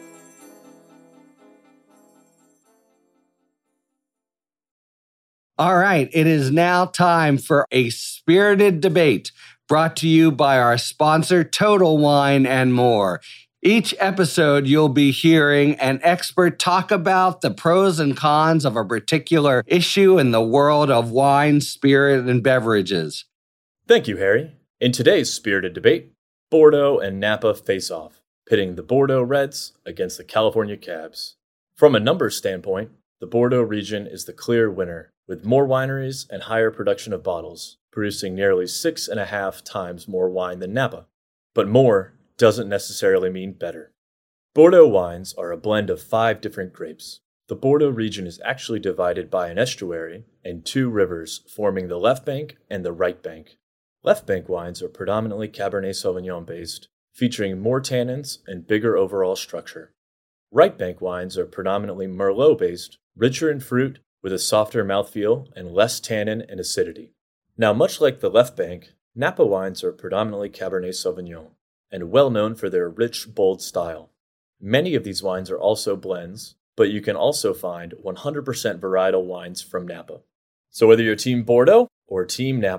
All right, it is now time for a spirited debate brought to you by our sponsor, Total Wine and More. Each episode, you'll be hearing an expert talk about the pros and cons of a particular issue in the world of wine, spirit, and beverages.
Thank you, Harry. In today's spirited debate, Bordeaux and Napa face off, pitting the Bordeaux Reds against the California Cabs. From a numbers standpoint, the Bordeaux region is the clear winner, with more wineries and higher production of bottles, producing nearly six and a half times more wine than Napa. But more doesn't necessarily mean better. Bordeaux wines are a blend of five different grapes. The Bordeaux region is actually divided by an estuary and two rivers forming the left bank and the right bank. Left bank wines are predominantly Cabernet Sauvignon based, featuring more tannins and bigger overall structure. Right bank wines are predominantly Merlot based, richer in fruit, with a softer mouthfeel and less tannin and acidity. Now, much like the left bank, Napa wines are predominantly Cabernet Sauvignon, and well known for their rich, bold style. Many of these wines are also blends, but you can also find one hundred percent varietal wines from Napa. So whether you're Team Bordeaux or Team Napa,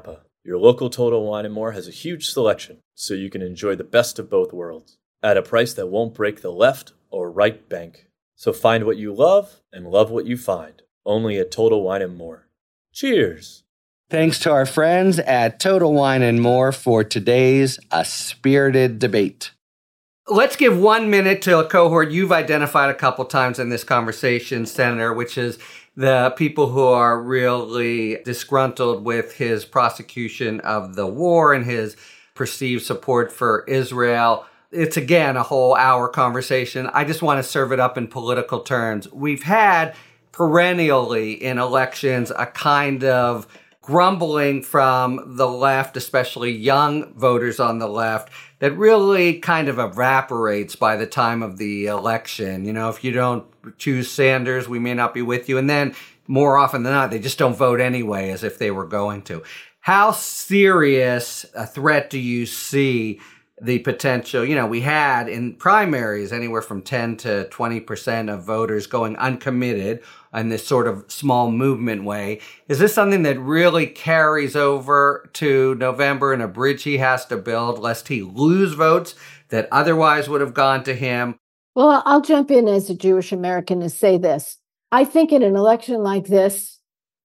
Your local Total Wine and More has a huge selection, so you can enjoy the best of both worlds at a price that won't break the left or right bank. So find what you love and love what you find, only at Total Wine and More. Cheers!
Thanks to our friends at Total Wine and More for today's A Spirited Debate. Let's give one minute to a cohort you've identified a couple times in this conversation, Senator, which is the people who are really disgruntled with his prosecution of the war and his perceived support for Israel. It's, again, a whole hour conversation. I just want to serve it up in political terms. We've had perennially in elections a kind of grumbling from the left, especially young voters on the left, that really kind of evaporates by the time of the election. You know, if you don't choose Sanders, we may not be with you. And then more often than not, they just don't vote anyway, as if they were going to. How serious a threat do you see the potential? You know, we had in primaries anywhere from ten to twenty percent of voters going uncommitted in this sort of small movement way. Is this something that really carries over to November and a bridge he has to build lest he lose votes that otherwise would have gone to him?
Well, I'll jump in as a Jewish American and say this. I think in an election like this,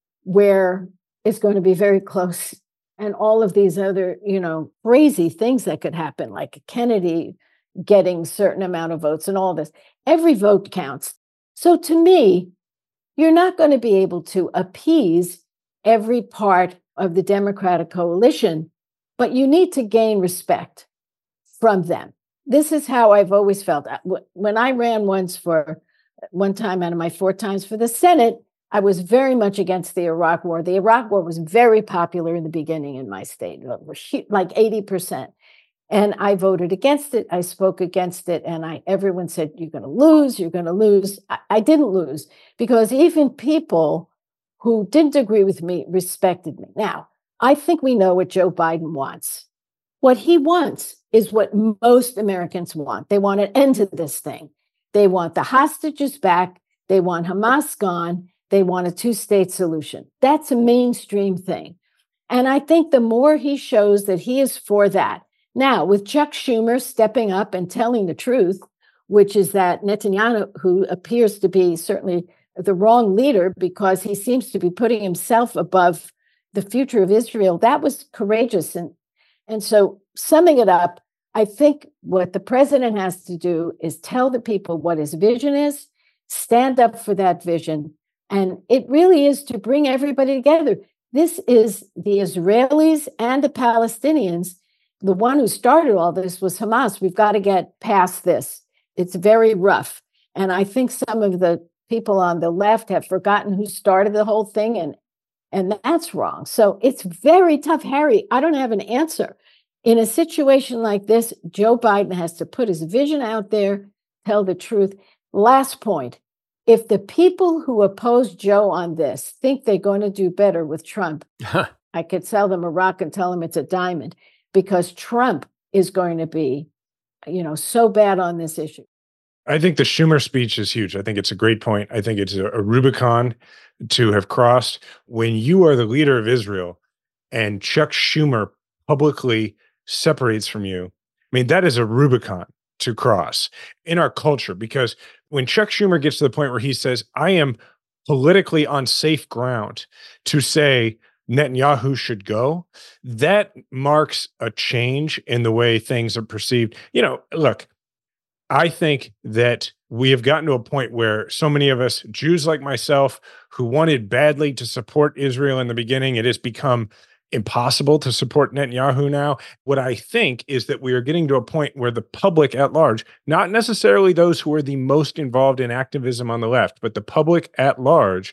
where it's going to be very close, and all of these other, you know, crazy things that could happen, like Kennedy getting a certain amount of votes and all this, every vote counts. So to me, you're not going to be able to appease every part of the Democratic coalition, but you need to gain respect from them. This is how I've always felt. When I ran once for one time out of my four times for the Senate, I was very much against the Iraq War. The Iraq War was very popular in the beginning in my state, like eighty percent. And I voted against it. I spoke against it. And I, everyone said, you're going to lose, you're going to lose. I, I didn't lose because even people who didn't agree with me respected me. Now, I think we know what Joe Biden wants. What he wants is what most Americans want. They want an end to this thing. They want the hostages back. They want Hamas gone. They want a two-state solution. That's a mainstream thing. And I think the more he shows that he is for that, now, with Chuck Schumer stepping up and telling the truth, which is that Netanyahu, who appears to be certainly the wrong leader because he seems to be putting himself above the future of Israel, that was courageous. And, and so summing it up, I think what the president has to do is tell the people what his vision is, stand up for that vision. And it really is to bring everybody together. This is the Israelis and the Palestinians. The one who started all this was Hamas. We've got to get past this. It's very rough. And I think some of the people on the left have forgotten who started the whole thing, and, and that's wrong. So it's very tough. Harry, I don't have an answer. In a situation like this, Joe Biden has to put his vision out there, tell the truth. Last point, if the people who oppose Joe on this think they're going to do better with Trump, I could sell them a rock and tell them it's a diamond. Because Trump is going to be, you know, so bad on this issue.
I think the Schumer speech is huge. I think it's a great point. I think it's a, a Rubicon to have crossed. When you are the leader of Israel and Chuck Schumer publicly separates from you, I mean, that is a Rubicon to cross in our culture. Because when Chuck Schumer gets to the point where he says, I am politically on safe ground to say Netanyahu should go, that marks a change in the way things are perceived. You know, look, I think that we have gotten to a point where so many of us, Jews like myself, who wanted badly to support Israel in the beginning, it has become impossible to support Netanyahu now. What I think is that we are getting to a point where the public at large, not necessarily those who are the most involved in activism on the left, but the public at large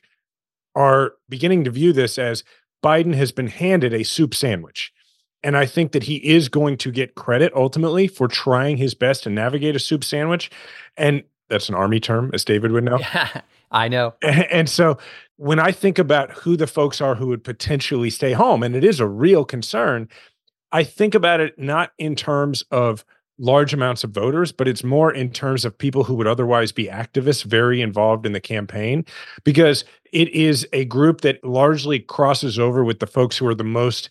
are beginning to view this as Biden has been handed a soup sandwich. And I think that he is going to get credit ultimately for trying his best to navigate a soup sandwich. And that's an Army term, as David would know.
Yeah, I know.
And, and so when I think about who the folks are who would potentially stay home, and it is a real concern, I think about it not in terms of large amounts of voters, but it's more in terms of people who would otherwise be activists, very involved in the campaign, because it is a group that largely crosses over with the folks who are the most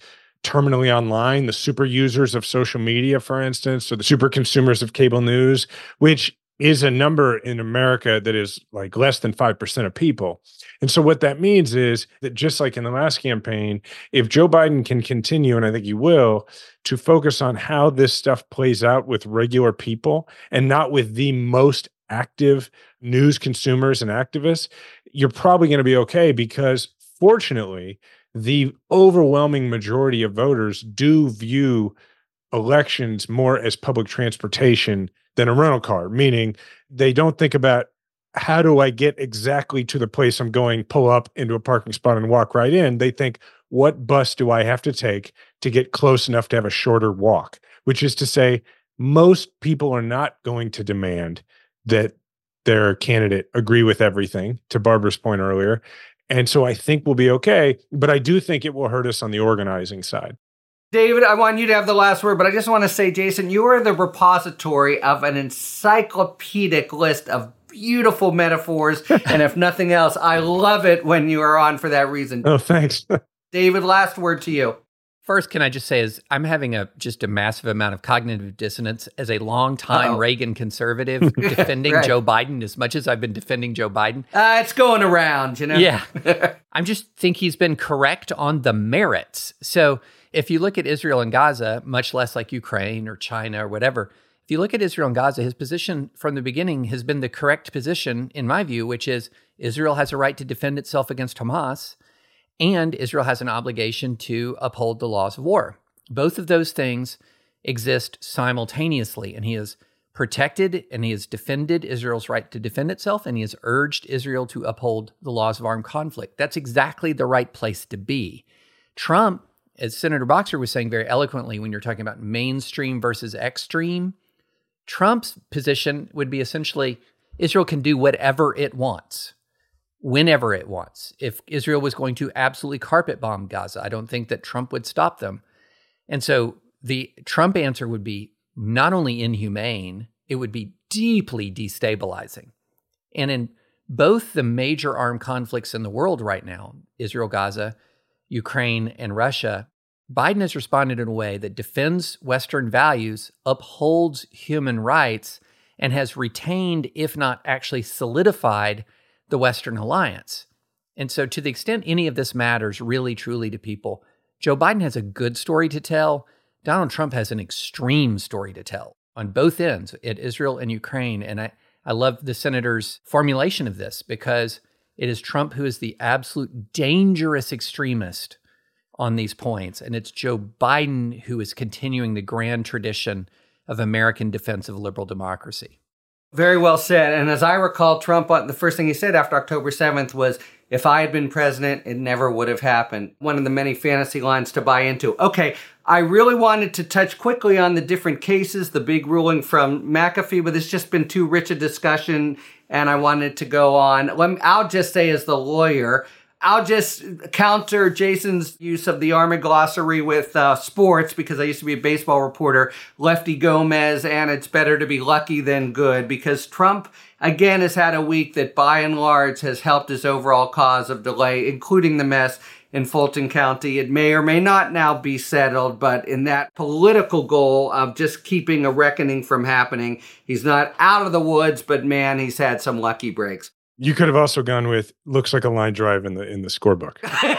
terminally online, the super users of social media, for instance, or the super consumers of cable news, which is a number in America that is like less than five percent of people. And so what that means is that just like in the last campaign, if Joe Biden can continue, and I think he will, to focus on how this stuff plays out with regular people and not with the most active news consumers and activists, you're probably going to be okay, because fortunately, the overwhelming majority of voters do view elections more as public transportation than a rental car, meaning they don't think about how do I get exactly to the place I'm going, pull up into a parking spot and walk right in. They think, what bus do I have to take to get close enough to have a shorter walk? Which is to say, most people are not going to demand that their candidate agree with everything, to Barbara's point earlier. And so I think we'll be okay, but I do think it will hurt us on the organizing side.
David, I want you to have the last word, but I just want to say, Jason, you are the repository of an encyclopedic list of beautiful metaphors. And if nothing else, I love it when you are on for that reason.
Oh, thanks.
David, last word to you.
First, can I just say is I'm having a just a massive amount of cognitive dissonance as a longtime Uh-oh. Reagan conservative defending right. Joe Biden as much as I've been defending Joe Biden.
Uh, it's going around, you know?
Yeah. I just think he's been correct on the merits. So if you look at Israel and Gaza, much less like Ukraine or China or whatever, if you look at Israel and Gaza, his position from the beginning has been the correct position, in my view, which is Israel has a right to defend itself against Hamas, and Israel has an obligation to uphold the laws of war. Both of those things exist simultaneously, and he has protected and he has defended Israel's right to defend itself, and he has urged Israel to uphold the laws of armed conflict. That's exactly the right place to be. Trump, as Senator Boxer was saying very eloquently when you're talking about mainstream versus extreme, Trump's position would be essentially Israel can do whatever it wants, whenever it wants. If Israel was going to absolutely carpet bomb Gaza, I don't think that Trump would stop them. And so the Trump answer would be not only inhumane, it would be deeply destabilizing. And in both the major armed conflicts in the world right now, Israel, Gaza, Ukraine, and Russia, Biden has responded in a way that defends Western values, upholds human rights, and has retained, if not actually solidified, the Western alliance. And so to the extent any of this matters really, truly to people, Joe Biden has a good story to tell. Donald Trump has an extreme story to tell on both ends, at Israel and Ukraine. And I, I love the senator's formulation of this, because it is Trump who is the absolute dangerous extremist on these points. And it's Joe Biden who is continuing the grand tradition of American defense of liberal democracy.
Very well said. And as I recall, Trump, the first thing he said after October seventh was, if I had been president, it never would have happened. One of the many fantasy lines to buy into. Okay, I really wanted to touch quickly on the different cases, the big ruling from McAfee, but it's just been too rich a discussion, and I wanted to go on. Let me, I'll just say as the lawyer, I'll just counter Jason's use of the Army glossary with uh, sports, because I used to be a baseball reporter, Lefty Gomez, and it's better to be lucky than good, because Trump, again, has had a week that by and large has helped his overall cause of delay, including the mess in Fulton County. It may or may not now be settled, but in that political goal of just keeping a reckoning from happening, he's not out of the woods, but man, he's had some lucky breaks.
You could have also gone with looks like a line drive in the in the scorebook.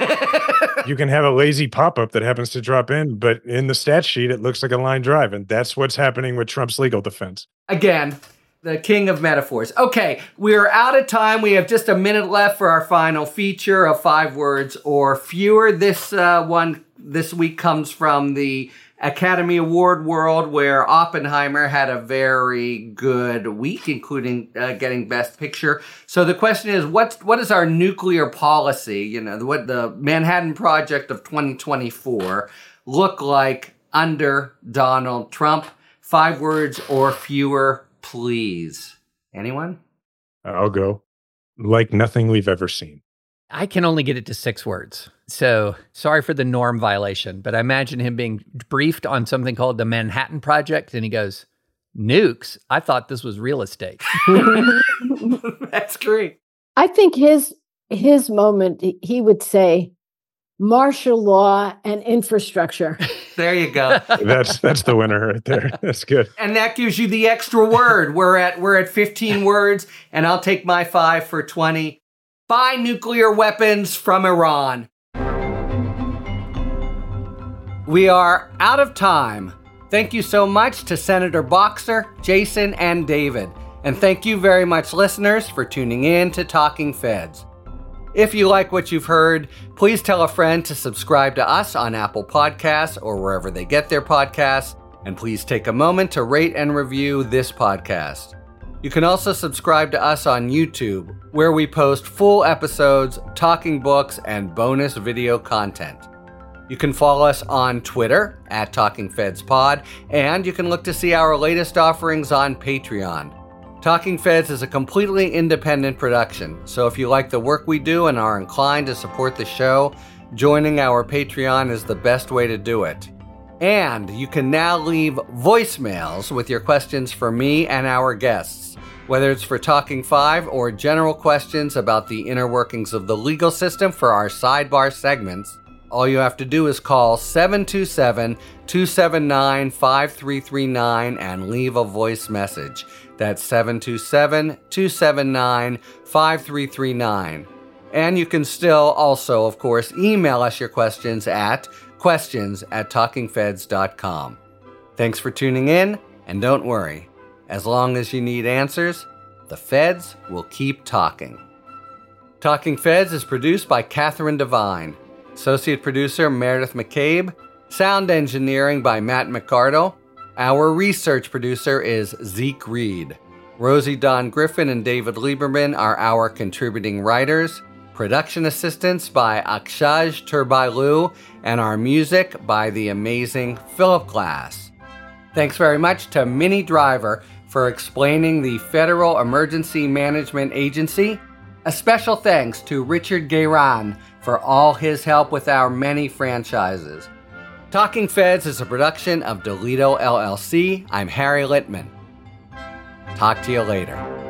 You can have a lazy pop-up that happens to drop in, but in the stat sheet, it looks like a line drive. And that's what's happening with Trump's legal defense.
Again, the king of metaphors. Okay, we're out of time. We have just a minute left for our final feature of five words or fewer. This uh, one this week comes from the Academy Award world, where Oppenheimer had a very good week, including uh, getting Best Picture. So the question is, what's, what is our nuclear policy, you know, what the Manhattan Project of twenty twenty-four look like under Donald Trump? Five words or fewer, please. Anyone?
I'll go. Like nothing we've ever seen.
I can only get it to six words. So sorry for the norm violation, but I imagine him being briefed on something called the Manhattan Project, and he goes, nukes? I thought this was real estate.
That's great.
I think his his moment, he would say, martial law, and infrastructure.
There you go.
That's that's the winner right there. That's good.
And that gives you the extra word. We're at we're at fifteen words, and I'll take my five for twenty. Buy nuclear weapons from Iran. We are out of time. Thank you so much to Senator Boxer, Jason, and David. And thank you very much, listeners, for tuning in to Talking Feds. If you like what you've heard, please tell a friend to subscribe to us on Apple Podcasts or wherever they get their podcasts. And please take a moment to rate and review this podcast. You can also subscribe to us on YouTube, where we post full episodes, talking books, and bonus video content. You can follow us on Twitter at Talking Feds Pod, and you can look to see our latest offerings on Patreon. Talking Feds is a completely independent production, so if you like the work we do and are inclined to support the show, joining our Patreon is the best way to do it. And you can now leave voicemails with your questions for me and our guests, whether it's for Talking Five or general questions about the inner workings of the legal system for our sidebar segments. All you have to do is call seven two seven, two seven nine, five three three nine and leave a voice message. That's seven two seven, two seven nine, five three three nine. And you can still also, of course, email us your questions at questions at talking feds dot com. Thanks for tuning in, and don't worry. As long as you need answers, the feds will keep talking. Talking Feds is produced by Catherine Devine. Associate producer Meredith McCabe. Sound engineering by Matt McCardle. Our research producer is Zeke Reed. Rosie Don Griffin and David Lieberman are our contributing writers. Production assistance by Akshaj Turbailu, and our music by the amazing Philip Glass. Thanks very much to Minnie Driver for explaining the Federal Emergency Management Agency. A special thanks to Richard Guérin for all his help with our many franchises. Talking Feds is a production of Delito L L C. I'm Harry Littman. Talk to you later.